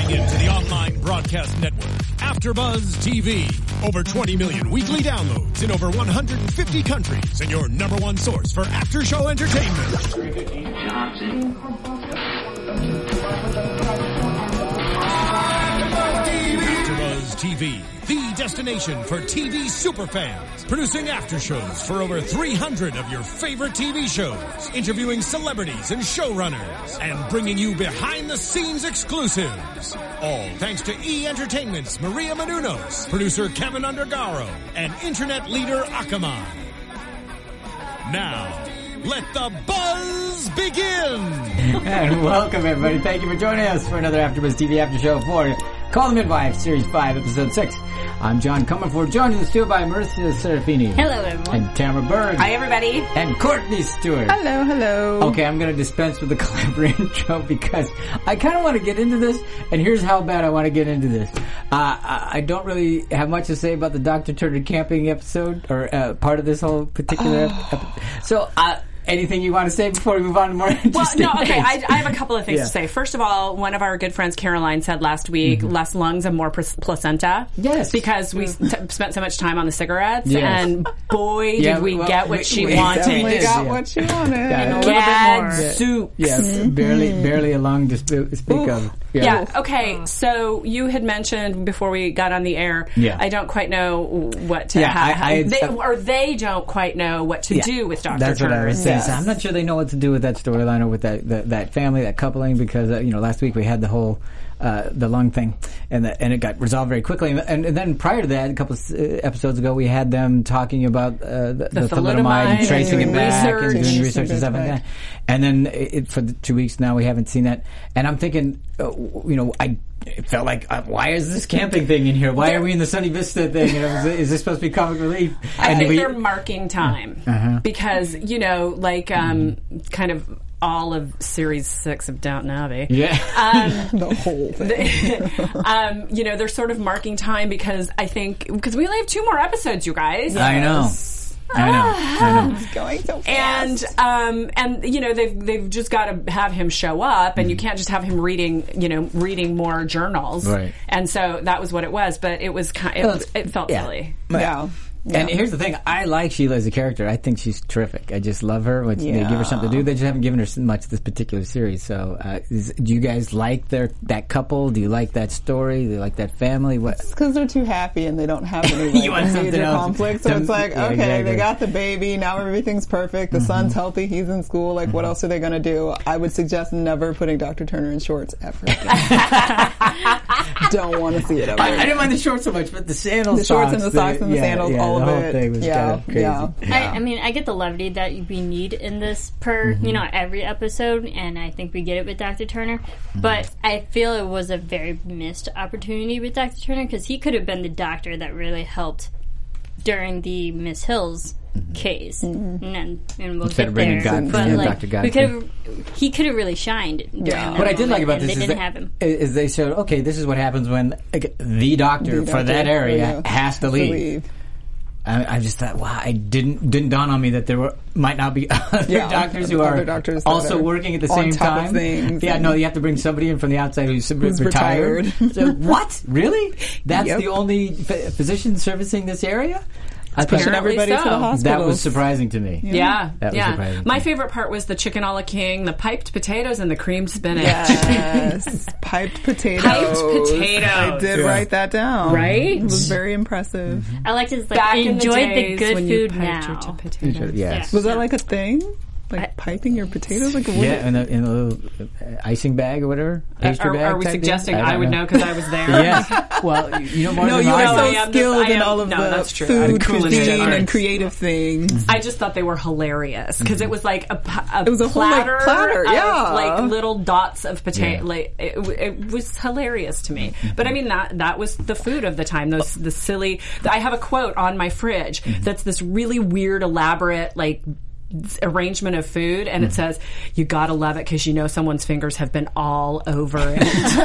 Tuning in to the online broadcast network, AfterBuzz TV. Over 20 million weekly downloads in over 150 countries, and your number one source for after-show entertainment. AfterBuzz TV, the destination for TV superfans. Producing after-shows for over 300 of your favorite TV shows. Interviewing celebrities and showrunners. And bringing you behind-the-scenes exclusives. All thanks to E! Entertainment's Maria Menounos, producer Kevin Undergaro, and internet leader Akamai. Now, let the buzz begin! And welcome, everybody. Thank you for joining us for another AfterBuzz TV After Show for Call the Midwife, Series 5, Episode 6. I'm John Comerford, joined in the studio by Marissa Serafini. Hello, everyone. And Tamara Berg. Hi, everybody. And Courtney Stewart. Hello, hello. Okay, I'm going to dispense with the clever intro because I kind of want to get into this, and here's how bad I want to get into this. I don't really have much to say about the Dr. Turner camping episode, or part of this whole particular episode. So, anything you want to say before we move on to more interesting Well, no, okay, things? I have a couple of things to say. First of all, one of our good friends, Caroline, said last week, less lungs and more placenta. Yes. Because we spent so much time on the cigarettes, Yes. and boy, did we get what she wanted. Definitely got Yeah. what she wanted. Yeah. And a little bit more. Soups. Yeah, barely a lung to speak of. Yeah, okay, so you had mentioned before we got on the air, I don't quite know what to they don't quite know what to do with Dr. That's Turner. what I was saying. So I'm not sure they know what to do with that storyline or with that family, that coupling, because last week we had the whole the lung thing, and it got resolved very quickly. And then prior to that, a couple of episodes ago, we had them talking about the thalidomide and tracing it back and doing research and stuff like that. And then for the 2 weeks now, we haven't seen that. And I'm thinking, it felt like, why is this camping thing in here? Why are we in the Sunny Vista thing? Is this supposed to be comic relief? I think they're marking time because kind of all of Series 6 of Downton Abbey. Yeah, the whole thing. They're sort of marking time because we only have 2 more episodes, you guys. I know. It's going so fast. And they've just got to have him show up, and you can't just have him reading more journals. Right. And so that was what it was, but it was it felt silly. Yeah. And here's the thing. I like Sheila as a character. I think she's terrific. I just love her. They give her something to do. They just haven't given her much this particular series. So do you guys like that couple? Do you like that story? Do you like that family? What? It's because they're too happy and they don't have any major conflict. So it's like, okay, exactly. They got the baby. Now everything's perfect. The son's healthy. He's in school. Like, what else are they going to do? I would suggest never putting Dr. Turner in shorts ever again. Don't want to see it ever. I didn't mind the shorts so much, but the sandals, the shorts and the socks and the sandals, all the of whole it. Thing was kind of crazy. I mean, I get the levity that we need in this per, every episode, and I think we get it with Dr. Turner. But I feel it was a very missed opportunity with Dr. Turner because he could have been the doctor that really helped during the Miss Hills case, and we'll Instead get of bringing there. Dr. Godfrey. He could have really shined during that What I did like about and this they didn't have him. is they showed, okay, this is what happens when the doctor for that area has to leave. I just thought, wow, it didn't dawn on me that there might not be other doctors who are also working at the same time. You have to bring somebody in from the outside who's retired. So, what? Really? That's the only physician servicing this area? Pushing everybody to the hospital. That was surprising to me. Yeah. That was surprising. My favorite part was the chicken a la king, the piped potatoes, and the creamed spinach. Yes. Piped potatoes. I did write that down. Right? It was very impressive. I liked his Back enjoy in the, the good when food you now. Yes. Was that like a thing? Like piping your potatoes? Like in a little icing bag or whatever? Pastry bag are we type suggesting thing? I would know because I was there? Yes. Well, you know more No, than you I are do. so skilled in all of the food, cuisine, and creative things. I just thought they were hilarious because it was like it was a platter, whole platter, of like little dots of potato. Like it was hilarious to me. But I mean that was the food of the time. The silly. I have a quote on my fridge that's this really weird, elaborate like arrangement of food, and it says, "You gotta love it because you know someone's fingers have been all over it."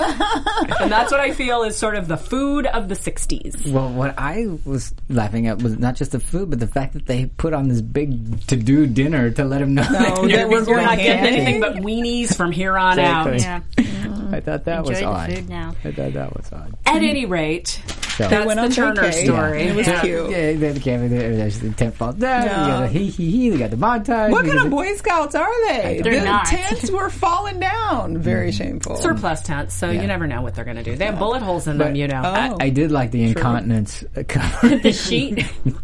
And that's what I feel is sort of the food of the 60s. Well, what I was laughing at was not just the food, but the fact that they put on this big to-do dinner to let him know that we're not getting anything but weenies from here on out. Yeah. I thought that was Enjoy the odd. food now. I thought that was odd. At any rate, So, that's went the on Turner vacay. story. It was cute. yeah, they came in there's the tent falls down. Yeah. You got the he. They got the montage. What we kind got of the- Boy Scouts are they? They're the not. tents were falling down. Very shameful. Surplus tents, so Yeah. you never know what they're going to do. They have bullet holes in them, But- you know. Oh. I did like the incontinence cover. The sheet.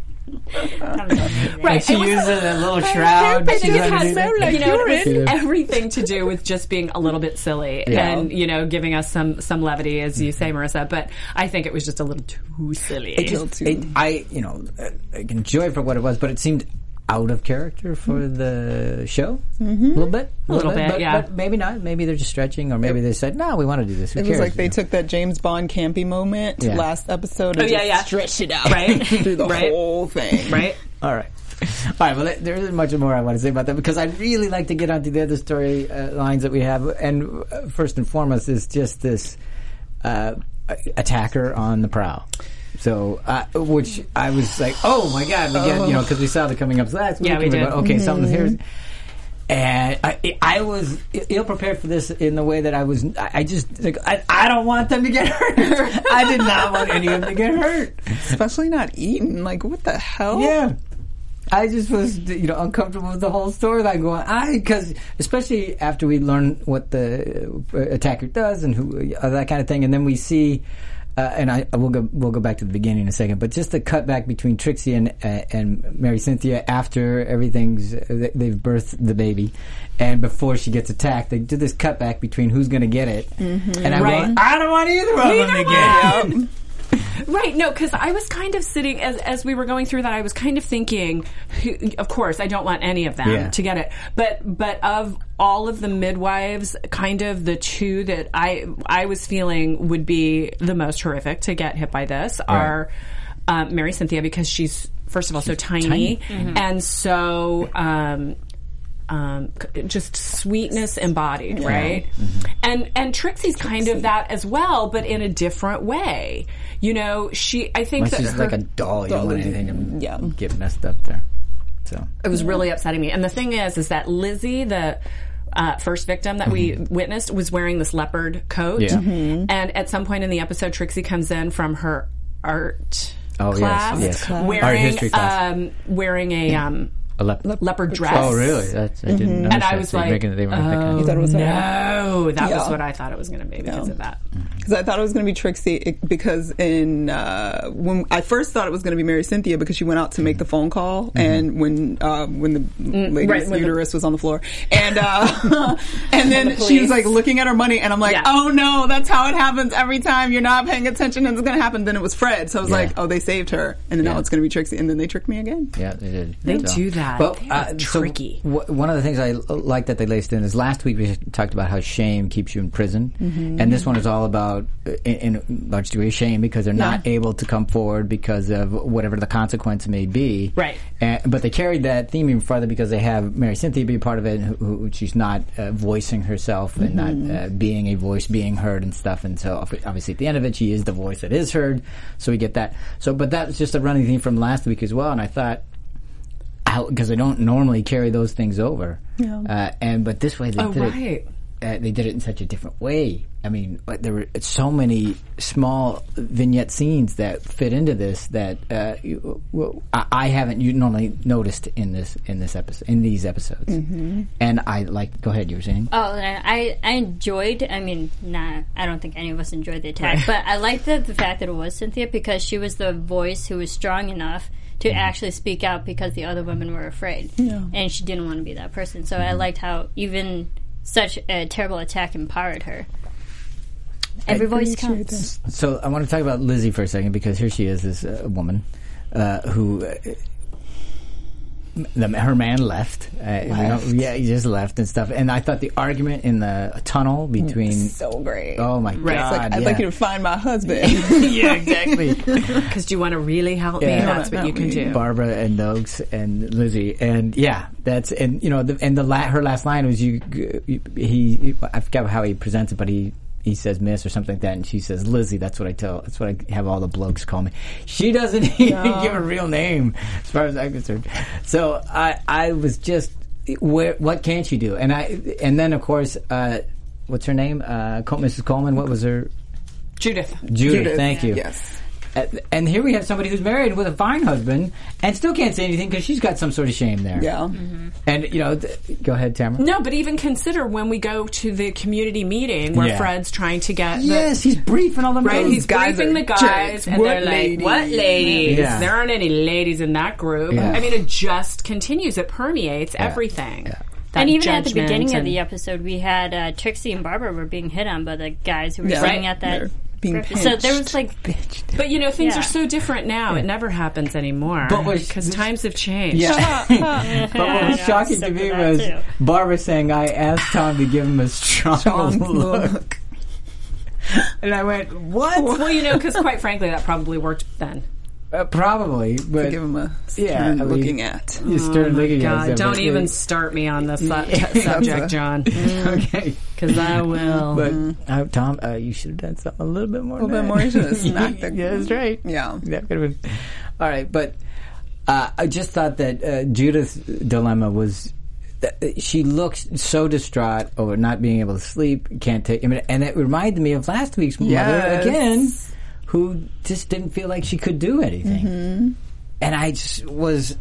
Right. And she It was- uses a little shroud. I think She's it gonna has do that. like you know, it urine. was everything to do with just being a little bit silly Yeah. and, you know, giving us some levity, as you say, Marissa. But I think it was just a little too silly. I enjoy it for what it was, but it seemed out of character for the show. A little bit. bit, yeah. But maybe not. Maybe they're just stretching, or maybe they said, no, we want to do this. Who It cares? was like they You know? took that James Bond campy moment Yeah. last episode and Oh, yeah, just yeah. stretched it out Right. through the Right. whole thing. Right? All right. All right, well, there isn't much more I want to say about that because I'd really like to get onto the other story lines that we have. And first and foremost is just this attacker on the prowl. So, which I was like, oh my God, we get, you know, because we saw the coming up last week. Yeah, we and did. went, okay, something's here. And I was ill prepared for this in the way that I just, like, I don't want them to get hurt. I did not want any of them to get hurt. Especially not eating. Like, what the hell? Yeah. I just was, you know, uncomfortable with the whole storyline going, because especially after we learn what the attacker does and who, that kind of thing, and then we see, and we'll go back to the beginning in a second, but just the cut back between Trixie and Mary Cynthia after everything's, they've birthed the baby, and before she gets attacked, they do this cut back between who's going to get it, and I don't want either of them to get it. Right, no, because I was kind of sitting, as we were going through that, I was kind of thinking, of course, I don't want any of them to get it. But of all of the midwives, kind of the two that I was feeling would be the most horrific to get hit by this are Mary Cynthia, because she's, first of all, so tiny. And so... just sweetness embodied, right? And Trixie's kind of that as well, but in a different way. You know, I think that She's like a doll. You don't want anything to Yeah. get messed up there. So it was really upsetting me. And the thing is that Lizzie, the first victim that we witnessed, was wearing this leopard coat. Yeah. And at some point in the episode, Trixie comes in from her art yes, class, yes. wearing Art history class. Wearing a leopard dress. Oh, really? I didn't notice And I that. was So like, they weren't picking You thought it was her? no, that was Yeah. what I thought it was going to be because of that. Because I thought it was going to be Trixie because when I first thought it was going to be Mary Cynthia because she went out to make the phone call and when the lady's uterus was on the floor and then she was like looking at her money and I'm like, oh no, that's how it happens every time you're not paying attention and it's going to happen. Then it was Fred, so I was like, oh, they saved her, and then now it's going to be Trixie, and then they tricked me again. Yeah, they did. They do that. Well, They are tricky. So one of the things I like that they laced in is last week we talked about how shame keeps you in prison, and this one is all about, in a large degree, shame because they're not able to come forward because of whatever the consequence may be. Right. But they carried that theme even farther because they have Mary Cynthia be a part of it, who she's not voicing herself and not being a voice, being heard and stuff. And so obviously at the end of it, she is the voice that is heard. So we get that. So, but that was just a running theme from last week as well. And I thought, because they don't normally carry those things over, but this way they did it. They did it in such a different way. I mean, there were so many small vignette scenes that fit into this that I haven't normally noticed in this episode, in these episodes. And I like. Go ahead, you were saying. Oh, I enjoyed. I mean, I don't think any of us enjoyed the attack, but I liked the fact that it was Cynthia because she was the voice who was strong enough to actually speak out because the other women were afraid, and she didn't want to be that person. So I liked how even such a terrible attack empowered her. Every voice counts. So I want to talk about Lizzie for a second because here she is, this woman who her man left. He just left and stuff. And I thought the argument in the tunnel between So great. oh my god, It's like, I'd like you to find my husband. yeah, exactly. Because do you want to really help me? That's what you can do. Barbara and Noakes and Lizzie, and that's her last line was I forgot how he presents it, but he says Miss or something like that, and she says Lizzie. That's what I have all the blokes call me. She doesn't even give a real name, as far as I'm concerned. So I was just, what can she do? And then of course what's her name? Mrs. Coleman. What was her? Judith. Thank you. Yes. And here we have somebody who's married with a fine husband and still can't say anything because she's got some sort of shame there. Yeah. Mm-hmm. And, go ahead, Tamara. No, but even consider when we go to the community meeting where Fred's trying to get he's briefing all the right, men. he's briefing the guys, and they're ladies? like, what ladies? Yeah. There aren't any ladies in that group. Yeah. I mean, it just continues. It permeates everything. Yeah. And even at the beginning of the episode, we had Trixie and Barbara were being hit on by the guys who were sitting at that. Being so there was like, but things are so different now. It never happens anymore because times have changed. Yeah. But what was shocking to me was Barbara saying, I asked Tom to give him a strong look. And I went, what? Well, because quite frankly, that probably worked then. Probably, but give him a stern looking at. Looking God, at. Don't even start me on this subject, John. Okay, because I will. But Tom, you should have done something a little bit more. You should have smacked the. Yeah, that's right. Yeah, that could have been. All right, but I just thought that Judith's dilemma was. She looks so distraught over not being able to sleep, can't take. And it reminded me of last week's mother again. Who just didn't feel like she could do anything, and I just was,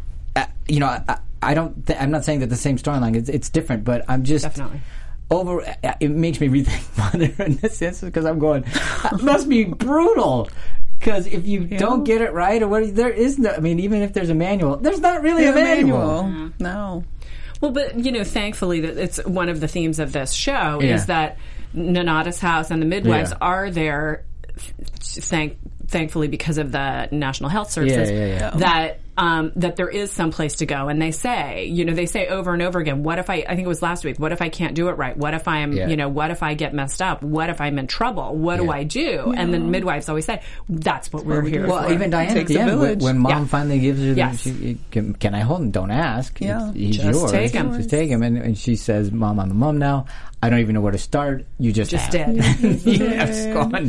I don't. I'm not saying that the same storyline. It's different, but I'm just definitely over. It makes me rethink Mother in this instance because I'm going. It must be brutal. Because if you don't get it right, or what, there is no. I mean, even if there's a manual, there's not really a manual. No. Well, but thankfully, that it's one of the themes of this show is that Nonnatus House and the midwives are there. Thankfully, because of the National Health Services, that there is some place to go, and they say over and over again, what if I think it was last week, what if I can't do it right? What if I'm, what if I get messed up? What if I'm in trouble? What do I do? And then midwives always say, that's what we're here for. Well, even Diana at the end, when Mom finally gives her can I hold him? Don't ask. Yeah. He's just yours. Take him. Just take him. And she says, Mom, I'm a mom now. I don't even know where to start. You just did. Enjoy.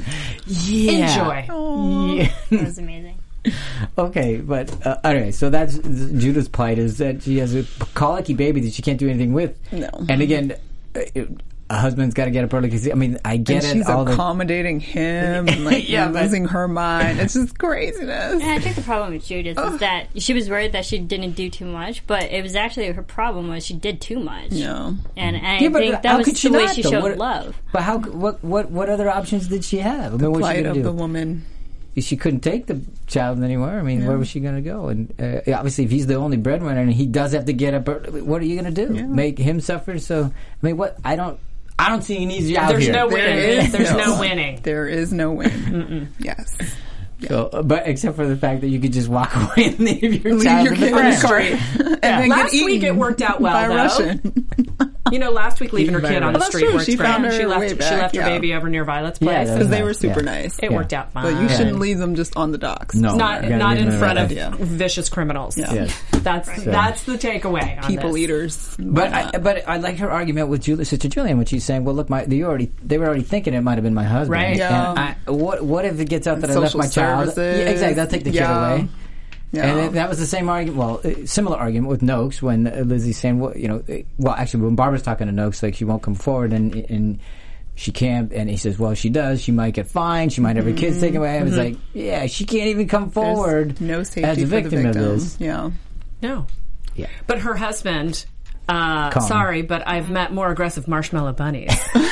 Yeah. That was amazing. Okay, but anyway, so that's Judith's plight is that she has a colicky baby that she can't do anything with. No. And again, a husband's got to get up early because, I mean, I get and it. She's accommodating him and losing her mind. It's just craziness. And I think the problem with Judith is that she was worried that she didn't do too much, but it was actually her problem was she did too much. Yeah. And I think that was the way she showed love. But what other options did she have? I mean, the plight of the woman. She couldn't take the child anywhere. I mean, where was she going to go? And obviously, if he's the only breadwinner and he does have to get up, what are you going to do? Yeah. Make him suffer? So, I mean, what? I don't see an easy out here. There's no winning. There's no winning. There is no win. Yes. Yeah. So, but except for the fact that you could just walk away and leave your child in the street. And then last week it worked out well, though. Russian. Last week leaving her kid on the street worked she great. She left her baby over near Violet's place. Because they were super nice. It worked out fine. But you shouldn't leave them just on the docks. No. Not in front of vicious criminals. Yeah. Yes. That's the takeaway on People this. Eaters. But I like her argument with Sister Julian when she's saying, well, look, they were already thinking it might have been my husband. Right. Yeah. And what if it gets out that I left my child? Yeah, exactly. They'll take the kid away. Yeah. And that was the same argument. Well, similar argument with Noakes when Lizzie's saying, actually, when Barbara's talking to Noakes, like she won't come forward and she can't. And he says, well, she does. She might get fined. She might have her kids taken away. I was like, yeah, she can't even come forward. There's no safety as a victim for the of this. Yeah. No. Yeah. But her husband. Sorry, but I've met more aggressive marshmallow bunnies.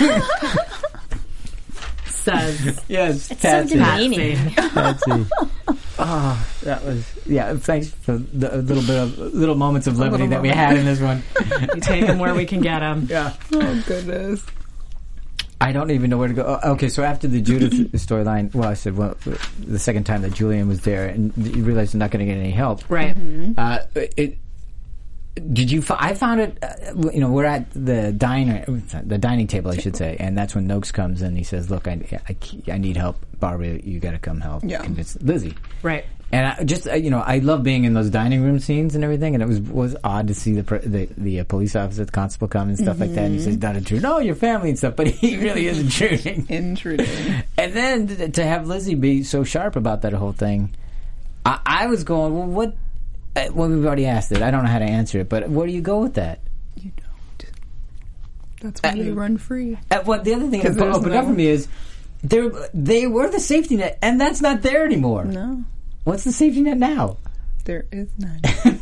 Says yes, it's so demeaning. Patsy. Oh, that was thanks for the little moments of levity that we had in this one. We take them where we can get them. Yeah. Oh goodness. I don't even know where to go. Okay, so after the Judith storyline, I said, the second time that Julian was there, and you realize you're not going to get any help, right? Mm-hmm. Did you? I found it. We're at the dining table, I should say, and that's when Noakes comes in. He says, "Look, I need help, Barbara. You got to come help convince Lizzie." Right. And I love being in those dining room scenes and everything. And it was odd to see the police officer, the constable, come and stuff like that. And he says, "Not intruding. No, your family and stuff." But he really is intruding. And then to have Lizzie be so sharp about that whole thing, I was going, well, what? Well, we've already asked it. I don't know how to answer it, but where do you go with that? You don't. That's why they run free. Well, the other thing that opened up for me is they were the safety net, and that's not there anymore. No. What's the safety net now? There is none.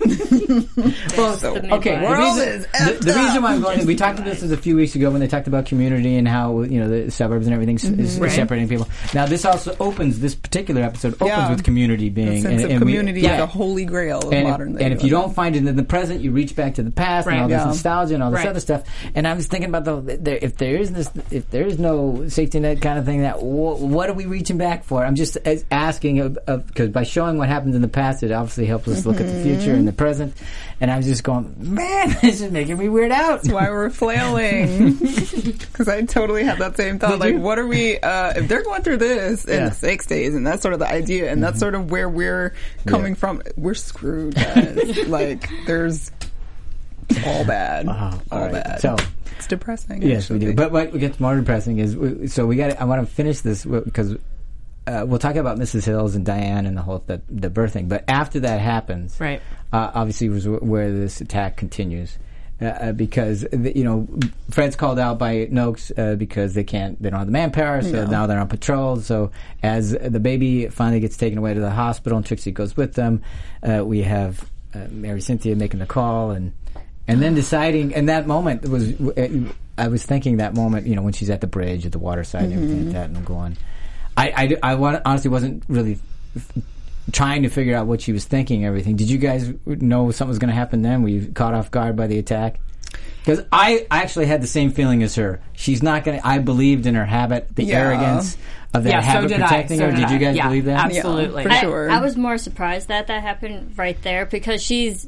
Well, okay. The reason why I'm going, we talked about this a few weeks ago when they talked about Community and how the suburbs and everything is separating people. Now this also opens, this particular episode opens with Community being the sense of community, the holy grail of modern day. And if you don't find it in the present, you reach back to the past and all this nostalgia and all this other stuff. And I was thinking about if there is no safety net kind of thing, that what are we reaching back for? I'm just asking because by showing what happens in the past, it obviously helps us look at the future and the present. And I was just going, man, this is making me weird out. That's why we're flailing. Because I totally had that same thought. Like, what are we, if they're going through this in 6 days, and that's sort of the idea, and that's sort of where we're coming from, we're screwed, guys. Like, there's all bad. All bad. So, it's depressing. Yes, actually. we do. But what gets more depressing is, I want to finish this because we'll talk about Mrs. Hills and Diane and the whole the birthing. But after that happens, obviously was where this attack continues because Fred's called out by Noakes because they don't have the manpower, so now they're on patrol. So as the baby finally gets taken away to the hospital and Trixie goes with them, we have Mary Cynthia making the call and then deciding. And that moment was, I was thinking that moment, when she's at the bridge at the waterside and everything like that, and I'm going. I honestly wasn't really trying to figure out what she was thinking and everything. Did you guys know something was going to happen then? Were you caught off guard by the attack? Because I actually had the same feeling as her. She's not going to... I believed in her habit, the arrogance of that habit protecting her. Did you guys believe that? Absolutely. For sure. I was more surprised that happened right there because she's...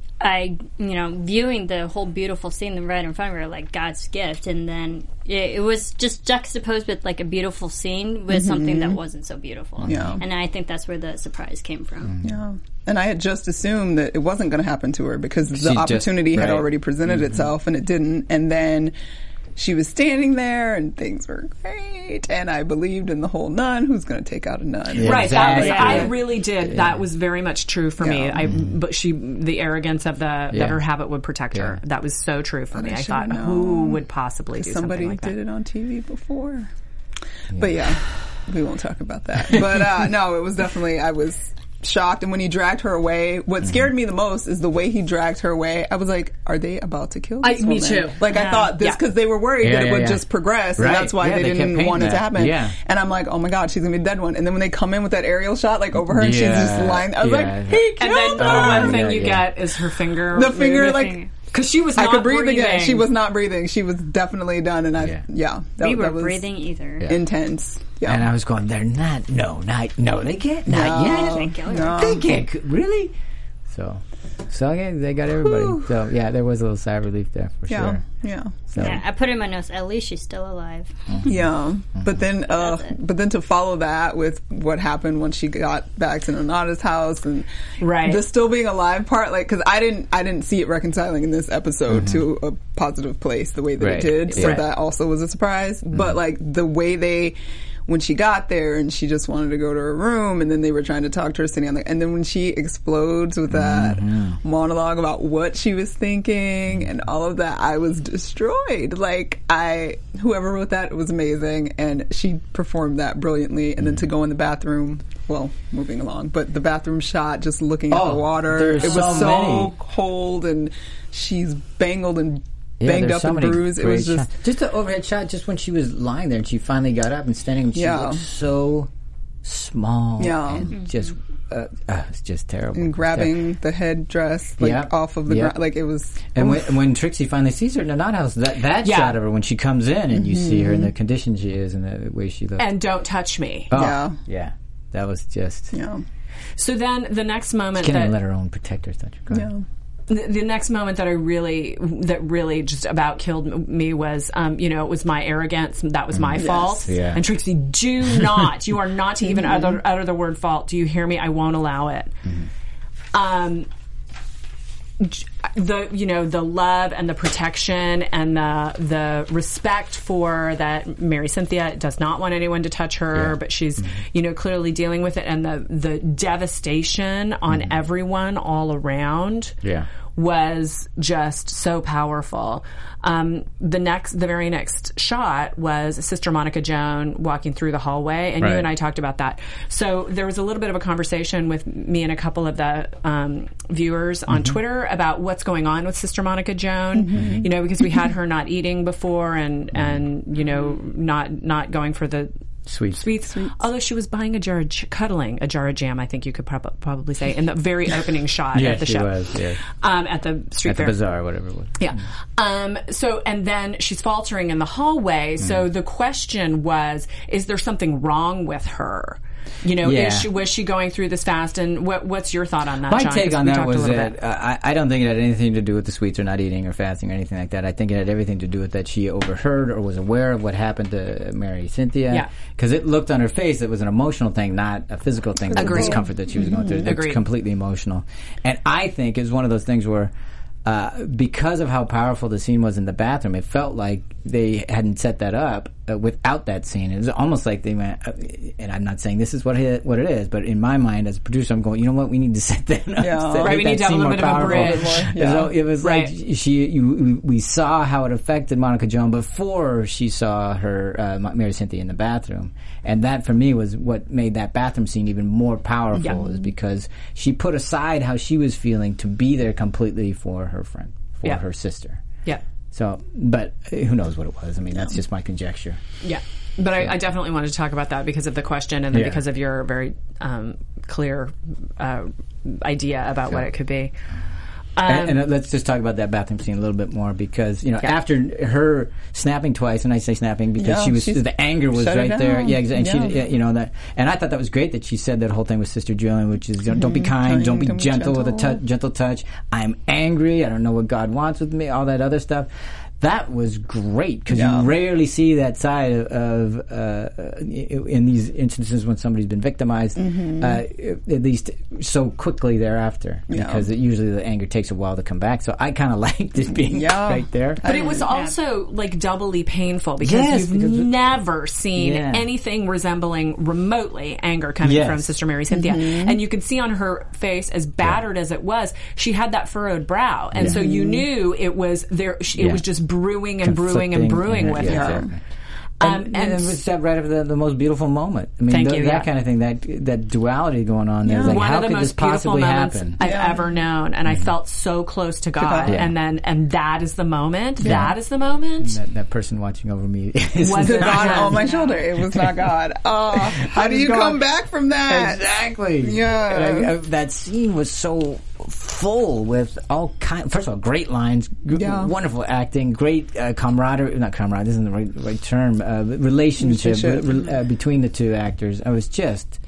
viewing the whole beautiful scene right in front of her, like God's gift, and then it was just juxtaposed with like a beautiful scene with something that wasn't so beautiful. Yeah. And I think that's where the surprise came from. Yeah. And I had just assumed that it wasn't going to happen to her because the opportunity had already presented itself and it didn't. And then she was standing there and things were great, and I believed in the whole nun who's going to take out a nun. Yeah, right. Exactly. I really did. Yeah. That was very much true for me. But the arrogance of that her habit would protect her. That was so true for me. I thought, who would possibly do something like that? Somebody did it on TV before. Yeah. But we won't talk about that. But no, it was definitely, I was shocked. And when he dragged her away, what scared me the most is the way he dragged her away. I was like, are they about to kill this woman? Me too. Like, I thought this because they were worried that it would just progress, and that's why they didn't want it to happen. Yeah. And I'm like, oh my God, she's going to be a dead one. And then when they come in with that aerial shot, like, over her, and she's just lying, I was like, he killed her! And then the one thing you get is her finger. The finger, like... Because she was not breathing. I could breathe again. She was not breathing. She was definitely done, and we were breathing either. Intense. Yeah. And I was going, they're not, they can't, not yet. No. They can't, really? So they got everybody. Whew. So, there was a little sigh of relief there, for sure. Yeah. So. Yeah, I put in my notes, at least she's still alive. Yeah. But then to follow that with what happened when she got back to Nonada's house and the still being alive part, like, because I didn't see it reconciling in this episode to a positive place the way that it did. So that also was a surprise. But, like, the way when she got there and she just wanted to go to her room, and then they were trying to talk to her sitting on and then when she explodes with that monologue about what she was thinking and all of that, I was destroyed. Like, whoever wrote that, it was amazing, and she performed that brilliantly. And then to go in the bathroom, well, moving along, but the bathroom shot, just looking at the water, it was so cold, and she's banged up and bruised. It was just the overhead shot, just when she was lying there and she finally got up and standing, and she looked so small and just it's just terrible. And grabbing the headdress off of the ground, like it was. And when Trixie finally sees her in the Nod house, that shot of her when she comes in and you see her in the condition she is and the way she looks. And don't touch me. Oh, that was just. Yeah. So then the next moment she can't even let her own protectors touch her. Yeah. The next moment that really just about killed me was, it was my arrogance. That was my fault. Yeah. And Trixie, you are not to even utter the word fault. Do you hear me? I won't allow it. the love and the protection and the respect for that Mary Cynthia does not want anyone to touch her, but she's clearly dealing with it, and the devastation on everyone all around was just so powerful. The very next shot was Sister Monica Joan walking through the hallway, and you and I talked about that. So there was a little bit of a conversation with me and a couple of the viewers on Twitter about what's going on with Sister Monica Joan, because we had her not eating before and not going for the sweets. Although she was buying cuddling a jar of jam, I think you could probably say, in the very opening shot at the show. Was, at the street fair. At the bazaar, whatever it was. Yeah. And then she's faltering in the hallway. So the question was, is there something wrong with her? Was she going through this fast? And what's your thought on that, My John? take on that was that I don't think it had anything to do with the sweets or not eating or fasting or anything like that. I think it had everything to do with that she overheard or was aware of what happened to Mary Cynthia. Yeah. Because it looked on her face, it was an emotional thing, not a physical thing. The discomfort that she was going through. It was completely emotional. And I think it was one of those things where because of how powerful the scene was in the bathroom, it felt like they hadn't set that up without that scene. It was almost like they went, and I'm not saying this is what it is, but in my mind as a producer, I'm going, you know what, we need to set that up. Yeah. Right, we need to have a little bit of a bridge. So it was like we saw how it affected Monica Joan before she saw her Mary Cynthia in the bathroom. And that, for me, was what made that bathroom scene even more powerful, is because she put aside how she was feeling to be there completely for her friend, for her sister. Yeah. So, but who knows what it was? I mean, that's just my conjecture. Yeah. But I definitely wanted to talk about that because of the question and then because of your very clear idea about what it could be. And let's just talk about that bathroom scene a little bit more because, after her snapping twice, and I say snapping because the anger was right there. Yeah, exactly. And and I thought that was great that she said that whole thing with Sister Julian, which is, don't be kind, don't be gentle with a gentle touch. I'm angry. I don't know what God wants with me, all that other stuff. That was great because you rarely see that side of in these instances when somebody's been victimized, at least so quickly thereafter. Because usually the anger takes a while to come back. So I kind of liked it being right there. But it was also like doubly painful because you've never seen anything resembling remotely anger coming from Sister Mary Cynthia, and you could see on her face, as battered as it was, she had that furrowed brow, and so you knew it was there. It was just brewing and brewing and brewing with her. Exactly. And it was right after the most beautiful moment. I mean, that kind of thing, that duality going on there. Like, one how of the could most this possibly happen? I've ever known, and I felt so close to God. And that is the moment. That is the moment. That person watching over me was God on my shoulder. It was not God. How do you come back from that? Exactly. Yeah. That scene was so full with all kinds. First of all, great lines, wonderful acting, great camaraderie. Not camaraderie. This isn't the right term. Relationship between the two actors. I was just,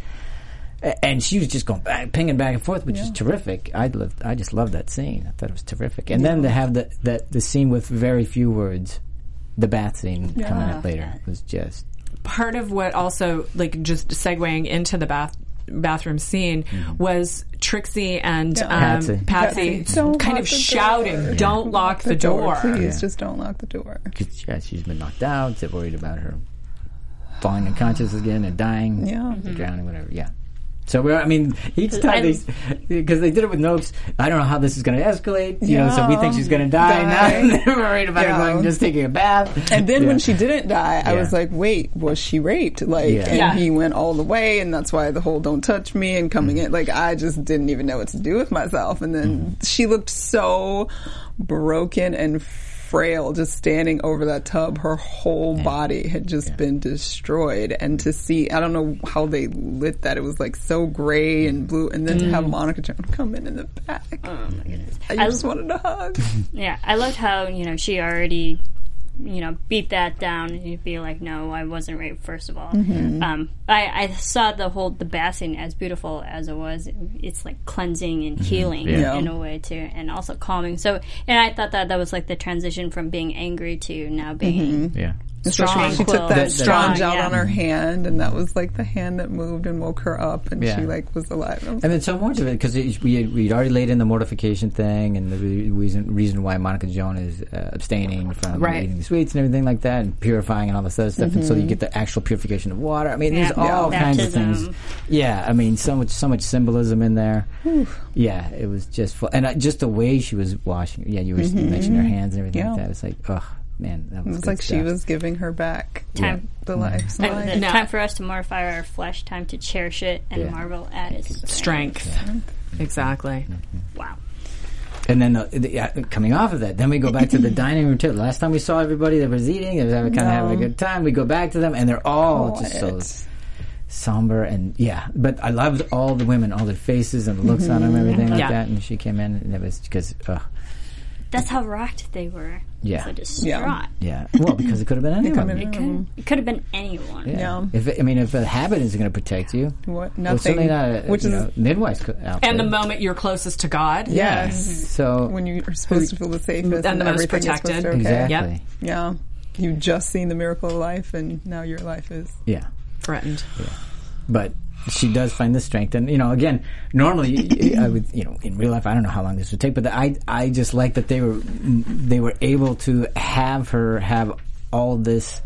and she was just going pinging back and forth, which is terrific. I just loved that scene. I thought it was terrific. And then to have the scene with very few words, the bath scene coming up later was just part of what also, like, just segueing into the bathroom scene was Trixie and Patsy kind of shouting, "Don't lock the door. Please, just don't lock the door." She's been knocked out. They're worried about her falling unconscious again and dying, drowning, whatever. Yeah. So each time because they did it with Noakes, I don't know how this is going to escalate. So we think she's going to die. Now they're worried about her going just taking a bath. And then when she didn't die, I was like, wait, was she raped? And he went all the way, and that's why the whole "don't touch me" and coming in. Like, I just didn't even know what to do with myself. And then she looked so broken and frail, just standing over that tub. Her whole body had just been destroyed. And to see, I don't know how they lit that. It was like so gray and blue. And then to have Monica Joan come in the back. Oh my goodness. I just wanted a hug. Yeah, I loved how, she already, beat that down and you'd be like, no, I wasn't raped, first of all. I saw the bath scene, as beautiful as it was. It's like cleansing and healing in a way too, and also calming. So, and I thought that was like the transition from being angry to now being Strong. She took that sponge out yeah. on her hand, and that was like the hand that moved and woke her up, and she like was alive. And then so much of it, because we'd already laid in the mortification thing, and the reason why Monica Joan is abstaining from eating the sweets and everything like that, and purifying and all this other stuff, and so you get the actual purification of water. I mean, there's all kinds of things. Yeah, I mean, so much symbolism in there. Yeah, it was just fun. And just the way she was washing. Yeah, you were mentioning her hands and everything like that. It's like, ugh. Man, that was it was like stuff. She was giving her back the life. Time for us to mortify our flesh, time to cherish it and marvel at its strength. Exactly. Wow. And then coming off of that, then we go back to the dining room too. Last time we saw everybody that was eating, they were kind of having a good time. We go back to them, and they're all just so somber and but I loved all the women, all their faces and the looks on them, everything like that. And she came in, and it was because that's how rocked they were. Yeah. So distraught. Yeah. Well, because it could have been anyone. It could have been anyone. Yeah. If a habit is going to protect you, nothing. Well, certainly not midwife's outfit. And the moment you're closest to God. Yes. So when you are supposed to feel the safest and the most protected. Exactly. Yep. Yeah. You've just seen the miracle of life, and now your life is threatened. Yeah. But she does find the strength, and again, normally I would, in real life, I don't know how long this would take, but I just like that they were able to have her have all this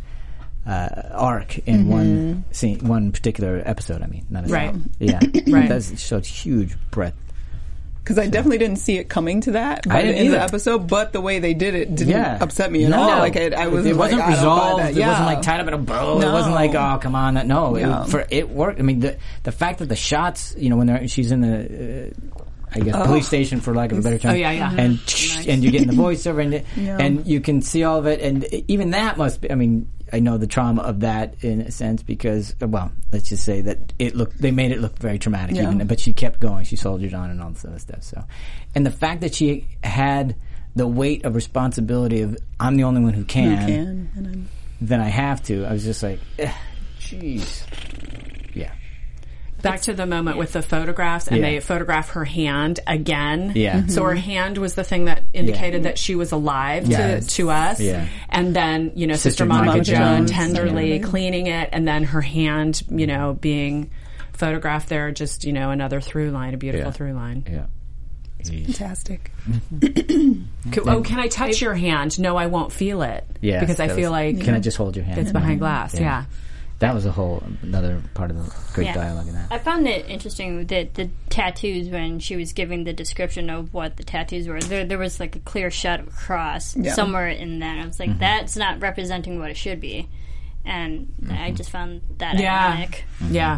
arc in one scene, one particular episode. I mean, not right, right. That's such huge breadth. Because I definitely didn't see it coming to that by the end of the episode, but the way they did it didn't upset me at all. Like it wasn't resolved. It wasn't like tied up in a bow. No. It wasn't like, oh, come on. It worked. I mean, the fact that the shots, when she's in the police station, for lack of a better term. Oh yeah. And and you're getting the voiceover, and you can see all of it, and even that must be. I mean, I know the trauma of that in a sense because, let's just say that they made it look very traumatic, but she kept going. She soldiered on and all this other stuff. So, and the fact that she had the weight of responsibility of, I'm the only one who can and then I have to. I was just like, jeez. Yeah. Back to the moment with the photographs, and they photograph her hand again. Yeah. So her hand was the thing that indicated that she was alive to us. Yeah. And then, Sister Monica Joan tenderly cleaning it, and then her hand, being photographed there, just, another through line, a beautiful through line. Yeah. It's fantastic. Can I touch your hand? No, I won't feel it. Yeah. Because I feel like... Can I just hold your hand? It's behind glass, yeah. That was another part of the great dialogue in that. I found it interesting that the tattoos, when she was giving the description of what the tattoos were, there was like a clear shot of a cross somewhere in that. I was like, that's not representing what it should be. And I just found that ironic. Yeah.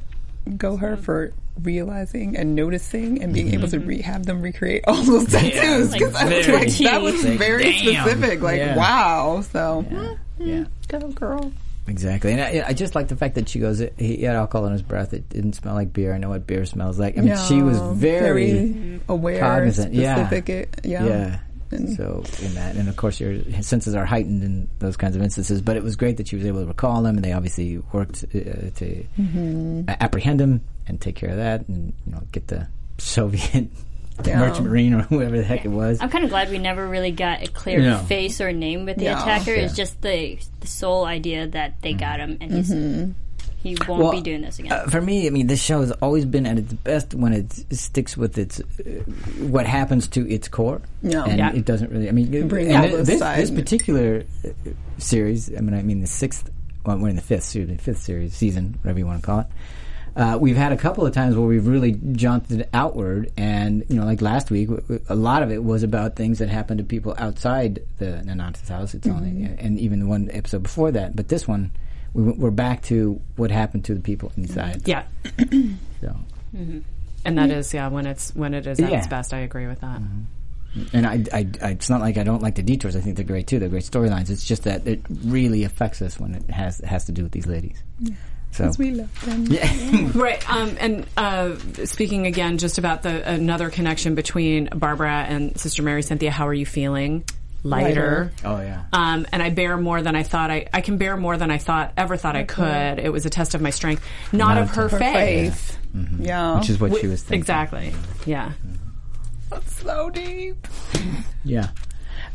Go her for realizing and noticing and being able to have them recreate all those tattoos. Because that was very specific. Wow. So, go girl. Exactly. And I just like the fact that she goes, he had alcohol in his breath. It didn't smell like beer. I know what beer smells like. I mean, she was very aware, cognizant. Specific. Yeah. So in that, and of course your senses are heightened in those kinds of instances, but it was great that she was able to recall them, and they obviously worked to apprehend him and take care of that, and get the Soviet merchant marine or whoever the heck it was. I'm kind of glad we never really got a clear face or name with the attacker. It's just the sole idea that they got him, and he won't be doing this again. For me, I mean, this show has always been at its best when it sticks with its what happens to its core. And it doesn't really. I mean, this particular series. I mean the sixth. Well, we're in the fifth season, whatever you want to call it. We've had a couple of times where we've really jaunted outward, and like last week, a lot of it was about things that happened to people outside the Nonon's house. It's only, and even the one episode before that. But this one, we're back to what happened to the people inside. Yeah. So, and that is when it is at its best. I agree with that. And I it's not like I don't like the detours. I think they're great too. They're great storylines. It's just that it really affects us when it has to do with these ladies. Yeah. Because we love them. Yeah. Right. And speaking again just about another connection between Barbara and Sister Mary Cynthia, how are you feeling? Lighter. Oh, yeah. And I bear more than I thought I can bear more than I ever thought I could. It was a test of my strength, not of her faith. Yeah. Mm-hmm. Which is what she was thinking. Exactly. Yeah. That's so deep. Yeah.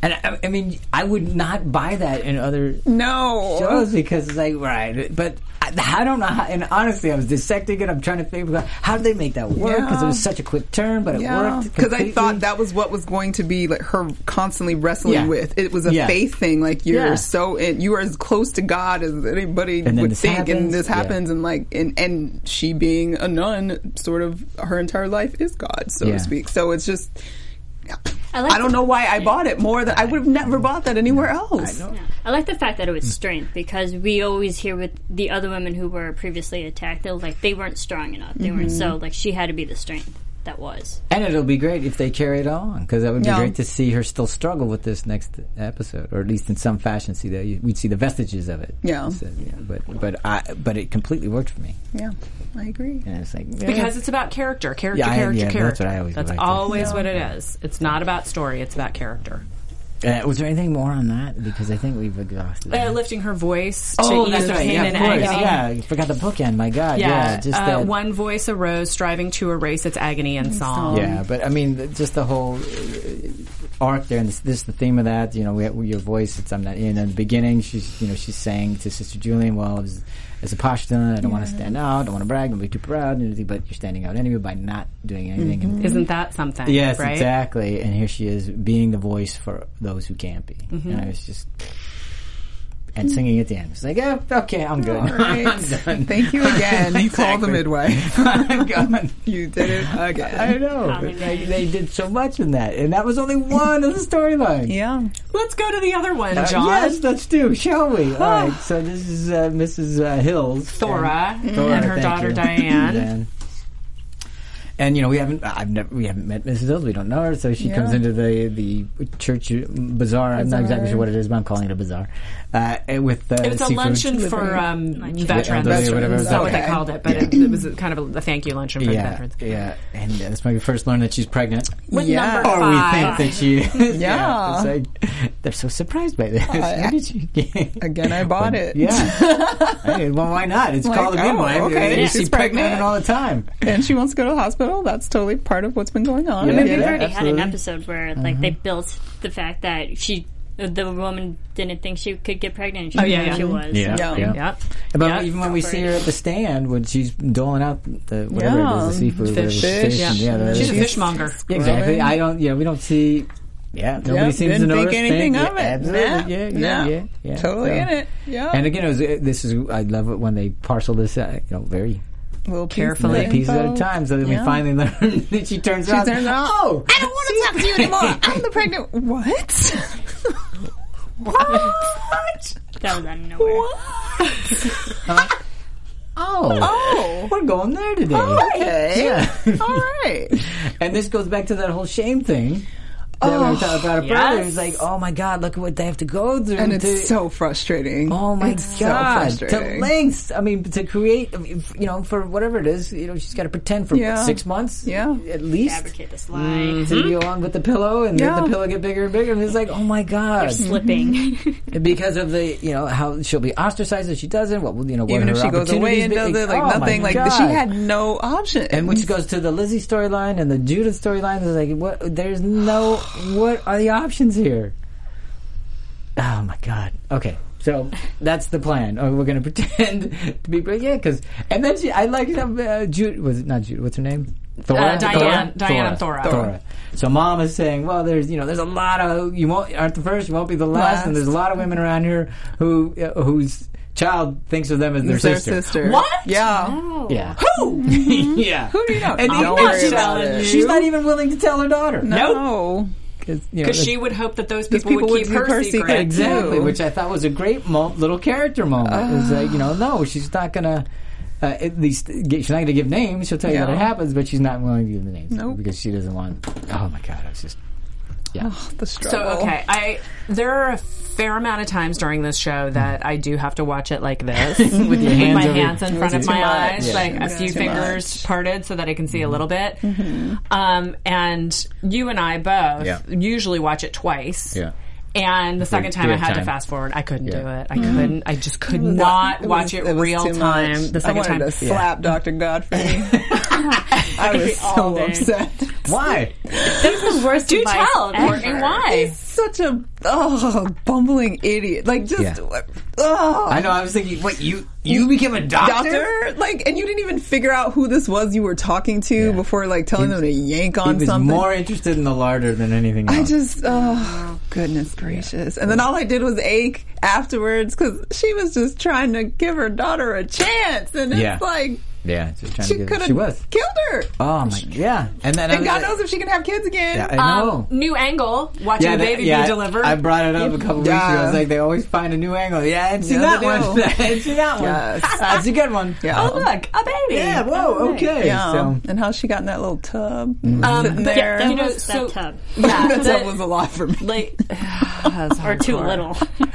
And I mean, I would not buy that in other shows because it's like, right, but I don't know how, and honestly, I was dissecting it. I'm trying to figure out how did they make that work because it was such a quick turn, but it worked because I thought that was what was going to be like her constantly wrestling with. It was a faith thing, like you're you are as close to God as anybody would think, and this happens, and like and she being a nun, sort of her entire life is God, so to speak. So it's just. I don't know why I bought it more than I would have never bought that anywhere else. I like the fact that it was strength because we always hear with the other women who were previously attacked, they weren't strong enough. They weren't she had to be the strength that was. And it'll be great if they carry it on because that would be great to see her still struggle with this next episode, or at least in some fashion. We'd see the vestiges of it. But it completely worked for me. Yeah. I agree. And it's like, because it's about character. Character. That's what I always That's always what it is. It's not about story. It's about character. Was there anything more on that? Because I think we've exhausted that. Lifting her voice to ease that's right. pain and agony. Yeah, I forgot the bookend. My God. Yeah. Just that. One voice arose, striving to erase its agony in song. Yeah, but I mean, just the whole arc there, and this the theme of that. You know, your voice. It's in the beginning. She's saying to Sister Julian, well, as a Pashtun, I don't want to stand out, I don't want to brag, don't be too proud, but you're standing out anyway by not doing anything. Mm-hmm. Isn't that something? Yes, right? Exactly. And here she is being the voice for those who can't be. Mm-hmm. And it's just... And singing at the end. It's like, okay, I'm good. Right. I'm done. Thank you again. You called the midway. I'm gone. You did it again. I know. They did so much in that. And that was only one of the storylines. Yeah. Let's go to the other one, John. Yes, let's do, shall we? All right. So this is Mrs. Hills. Thora and her daughter, Diane. And we haven't met Mrs. Hills. We don't know her, so she comes into the church bazaar. I'm not exactly sure what it is, but I'm calling it a bazaar. With it was a luncheon for veterans. That's not what they called it, but it was kind of a thank you luncheon for the veterans. Yeah, and this might be first learn that she's pregnant. With number 5. Or we think that she is. Yeah. It's like, they're so surprised by this. How did you again, I bought it. Yeah. Well, why not? It's called a midwife. Okay. She's pregnant all the time. And she wants to go to the hospital. That's totally part of what's been going on. I mean, we've already had an episode where they built the fact that the woman didn't think she could get pregnant. She was. Yeah. But even when we see her at the stand, when she's doling out the whatever it is, the seafood, fish. She's a fishmonger. Exactly. We don't see. Yeah, nobody seems to think anything of it. Absolutely. Yeah. Totally in it. Yeah. And again, I love it when they parcel this, very little carefully, pieces at a time, so that we finally learn that she turns around. Oh, I don't want to talk to you anymore. I'm the pregnant. What? What? That was out of nowhere. What? Oh, we're going there today. Okay. Yeah. All right. And this goes back to that whole shame thing. That we were talking about it earlier. It's like, oh my God, look at what they have to go through. And it's so frustrating. Oh my God. So frustrating. To lengths. I mean, to create, for whatever it is, she's got to pretend for 6 months. Yeah. At least. Fabricate the slide. To go on with the pillow and then the pillow get bigger and bigger. And it's like, oh my God. You're slipping. Because of the, how she'll be ostracized if she doesn't. What even if she goes away and does it, nothing. Like, she had no option. And which goes to the Lizzie storyline and the Judith storyline. It's like, what? There's no. What are the options here? Oh my God. Okay, so that's the plan. Oh, we're going to pretend to be, because and then I like Jude. Was it not Jude? What's her name? Thora. Diane and Thora. So Mom is saying, well, there's a lot of aren't the first, you won't be the last, and there's a lot of women around here whose child thinks of them as their sister. What? Yeah. Oh. Yeah. Who? Yeah. Who do you know? And don't worry about it. She's not even willing to tell her daughter. No. Because she would hope that those people would keep her secret. Exactly, which I thought was a great little character moment. It was like, no, she's not going to, at least, she's not going to give names. She'll tell you that it happens, but she's not willing to give the names. Nope. Because she doesn't want, oh my God, it's just, the struggle. So, okay, there are a fair amount of times during this show that I do have to watch it like this. With your hands my hands in front of my eyes, Yeah. a few fingers parted so that I can see a little bit. Mm-hmm. And you and I both usually watch it twice. Yeah. And the second time I had to fast forward. I couldn't do it. I couldn't. I just could not watch it real time. The second time. I wanted to slap Dr. Godfrey. I was so upset. Why? That's the worst Do advice tell, ever. Courtney, why? He's such a bumbling idiot. Like, just I know. I was thinking, wait, you became a doctor? Like, and you didn't even figure out who this was you were talking to before, like, telling them to yank on something. He was more interested in the larder than anything else. I just, goodness gracious. And then all I did was ache afterwards because she was just trying to give her daughter a chance. And it's like... Yeah, just trying she to could get. She was have killed her. Oh my, and then and God knows if she can have kids again. Yeah, I know. New angle, watching the baby be delivered. I brought it up a couple weeks ago. I was like, they always find a new angle. Yeah, I didn't see that one. I didn't see that one. Yes. That's a good one. Yeah. Oh look, a baby. Yeah. Whoa. Okay. Yeah. So, and how she got in that little tub sitting there. That was that tub. Yeah, that tub was a lot for me. Like, or too little.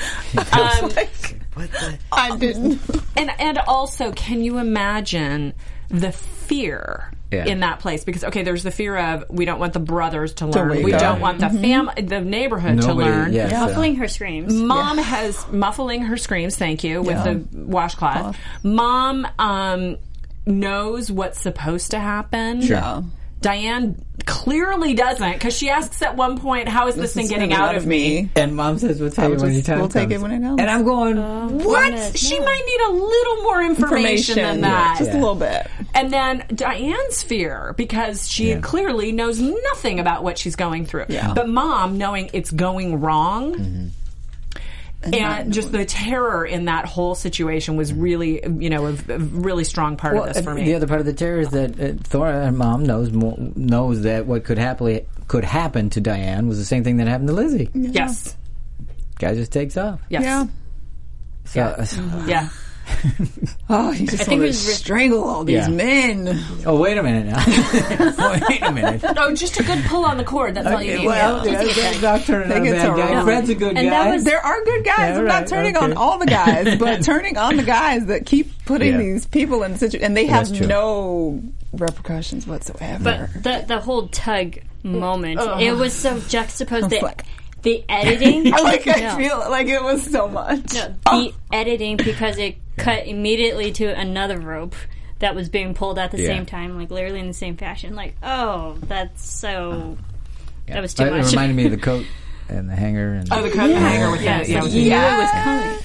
I didn't. And also, can you imagine the fear in that place? Because there's the fear of we don't want the brothers to learn. We don't want the the neighborhood to learn. Yes, muffling her screams. Mom has muffling her screams. Thank you with the washcloth. Mom knows what's supposed to happen. Sure. Yeah. Diane clearly doesn't, because she asks at one point, "How is this thing getting out of me?" And Mom says, "We'll take it when you time We'll take it when it comes." And I'm going, "What? She might need a little more information than that, just a little bit." And then Diane's fear, because she clearly knows nothing about what she's going through. Yeah. But Mom, knowing it's going wrong. And just the terror in that whole situation was really, a really strong part of this for me. The other part of the terror is that Thora and Mom knows that what could happen to Diane was the same thing that happened to Lizzie. Yeah. Yes. Guy just takes off. Yes. Yeah. Yeah. You just want to strangle all these men. Oh, wait a minute now. Wait a minute. No, just a good pull on the cord. That's all you need. Well, Doctor and a bad guy. Fred's a good guy. There are good guys. I'm not turning on all the guys, but turning on the guys that keep putting these people in situations, and they have no repercussions whatsoever. But the whole tug moment, it was so juxtaposed. The editing, I feel like it was so much. No, the editing, because it cut immediately to another rope that was being pulled at the same time, like literally in the same fashion. Like, that's so. That was too much. It reminded me of the coat and the hanger. And the coat and the hanger with it. You knew it was coming.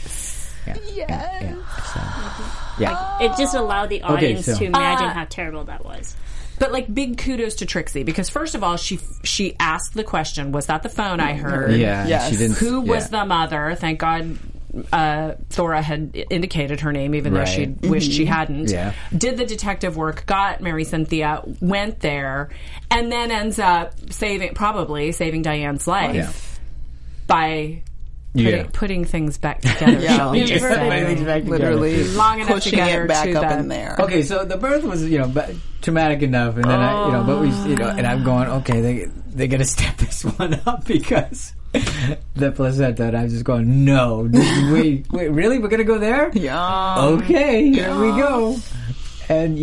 It just allowed the audience to imagine how terrible that was. But big kudos to Trixie, because first of all, she asked the question, was that the phone I heard? Yeah. Yes. She didn't. Who was the mother? Thank God Thora had indicated her name, even though she wished she hadn't. Yeah. Did the detective work, got Mary Cynthia, went there, and then ends up probably saving Diane's life by putting things back together. Literally long enough pushing to get her it back to up in there. Okay, so the birth was traumatic enough, and then and I'm going, okay, they're gonna step this one up because the placenta. And I'm just going, no, wait, really? We're gonna go there? Yeah. Okay, here we go. And